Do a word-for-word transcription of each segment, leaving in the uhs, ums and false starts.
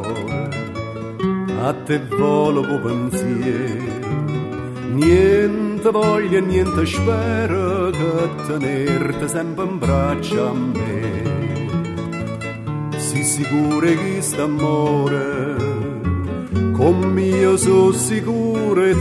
cuore, a te volo con pensiero, niente voglia e niente spero che tenerti sempre in braccio a me. Si sicuro che st'amore, con mio so sicuro di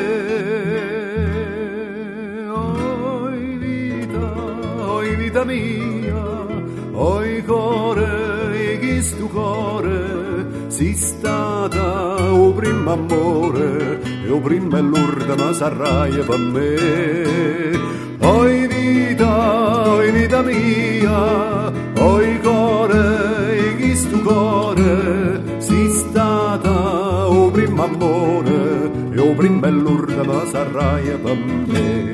te. Oi vita, oi vita mia, oi cuore, e chi stu cuore, si stata o primo amore, e o primo e l'ultima sarraia per me. Oi vita, oi vita mia, oi cuore, e chi stu cuore, si stata o primo amore, e o primo e l'ultima sarraia per me.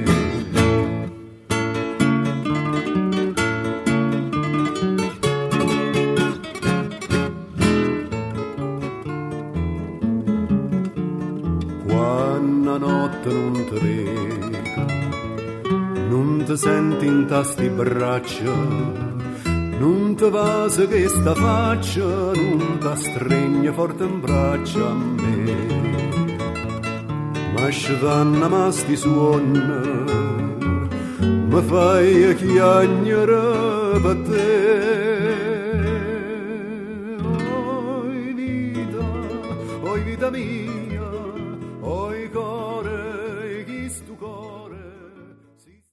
Quando notte non ti reca, non ti senti in tasti braccia, non ti va se che sta faccia, non ti stringe forte in braccia a me. Ma scivanna ma sti suon, mi fai chiagnere per te. Oi vita, oi vita mia,